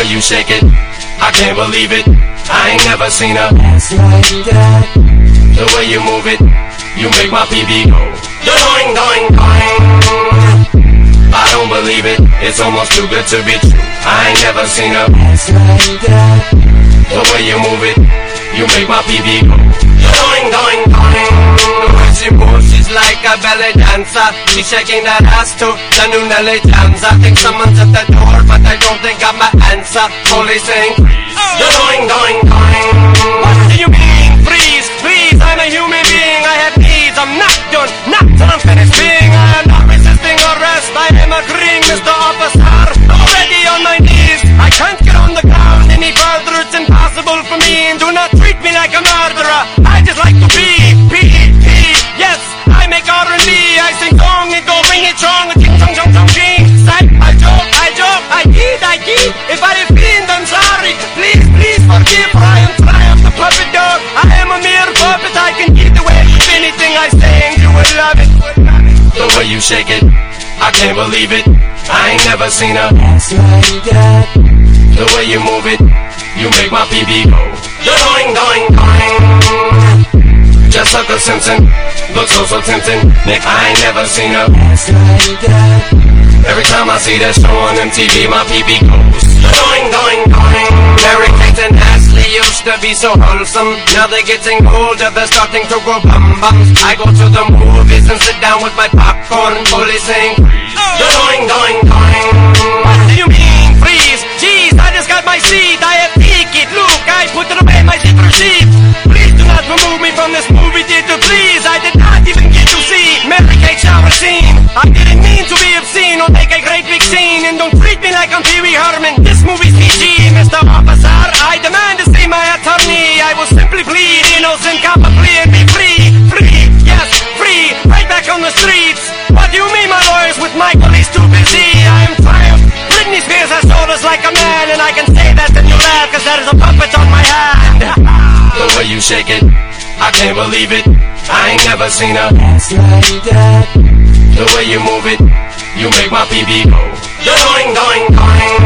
you shake it, I can't believe it. I ain't never seen a ass like that. The way you move it, you make my PB go doing, doing, doing. I don't believe it, it's almost too good to be true. I ain't never seen a ass like that. The way you move it, you make my PB go doing, doing, doing. The way she moves, she's like a belly dancer. She's shaking that ass to the new Nelly jams. I think someone's at the door, but I don't think I'm my answer. Police saying freeze, doing, doing, doing. What do you mean freeze? Please, I'm a human being, I have needs. I'm not done, not till I'm finished being. I am not resisting arrest, I am agreeing, Mr. Officer. Already on my knees, I can't get on the ground any further. It's impossible for me, and do not treat me like a murderer. I just like to be, yes, I make R&B, I sing song and go bring it strong. Ching chong chong chong ching. I joke, I kid. If I offend, I'm sorry. Please, please forgive, for I am the puppet dog. I am a mere puppet, I can get away with anything I say, and you will love it. The way you shake it, I can't believe it. I ain't never seen a ass like that. The way you move it, you make my PB go doing, doing, doing. Just like a Simpson, looks so tempting. Nick, I ain't never seen a ass like that. Every time I see that show on MTV, my PB goes doing, doing, doing. Mary Kate and Ashley used to be so wholesome. Now they're getting older, they're starting to grow bum-bums. I go to the movies and sit down with my popcorn, fully saying freeze, doing, doing, doing. What do you mean freeze? Jeez, I just got my seat, I have ticket. Look, I put it away, my seat receipt. Please do not remove me from this movie theater, please. I did not even get to see Mary Kate shower scene. I didn't mean to be obscene or make a great big scene. And don't treat me like I'm Pee Wee Herman. This movie's PG, Mr. Officer. I demand to see my attorney. I will simply plead innocent, cop a plea and be free. Free, yes, free, right back on the streets. What do you mean my lawyers with Michael? He's too busy. I am triumph. Britney Spears has shoulders like a man, and I can say that and you laugh, cause there is a puppet on my hand. The way you shake it, I can't believe it. I ain't never seen a ass like that. The way you move it, you make my PB go doing, doing, doing.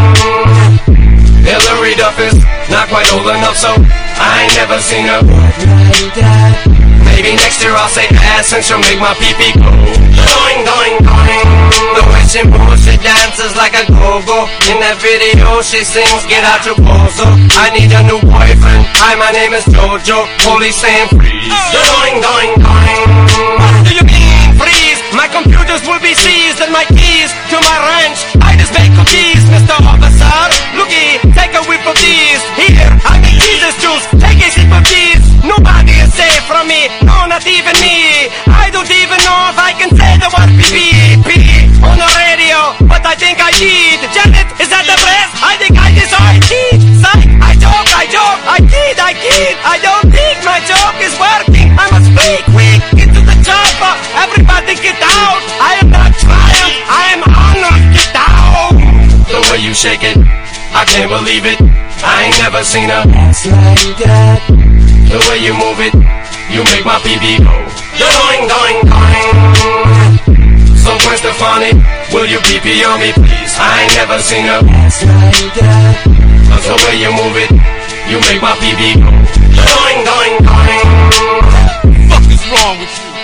Hillary Duff is not quite old enough, so I ain't never seen a butt like that. Maybe next year I'll say ass and she'll make my pee-pee go doing, doing, doing. The way she moves, she dances like a go-go. In that video she sings, get out your bozo. I need a new boyfriend, hi, my name is Jojo. Police saying freeze, doing, doing, doing. What do you mean freeze? My computers will be seized and my keys to my ranch. I just make cookies, Mr. Officer. Looky, take a whip of these. Here, I make Jesus juice, take a sip of these. Nobody is safe from me, no, not even me. I don't even know if I can say the word pee on the radio, but I think I did. Janet, is that the press? I think I did, so I cheat. Psych, I joke, I kid. I don't think my joke is working. I must speak quick, get to the chopper. Everybody get out. I am not triumph, I am honored, get down. The way you shake it, I can't believe it. I ain't never seen a ass like that. The way you move it, you make my PB go doing, doing, doing. So Gwen Stefani, will you PP on me please? I ain't never seen a ass like that. Cause the way you move it, you make my PB go doing, doing, doing. What the fuck is wrong with you?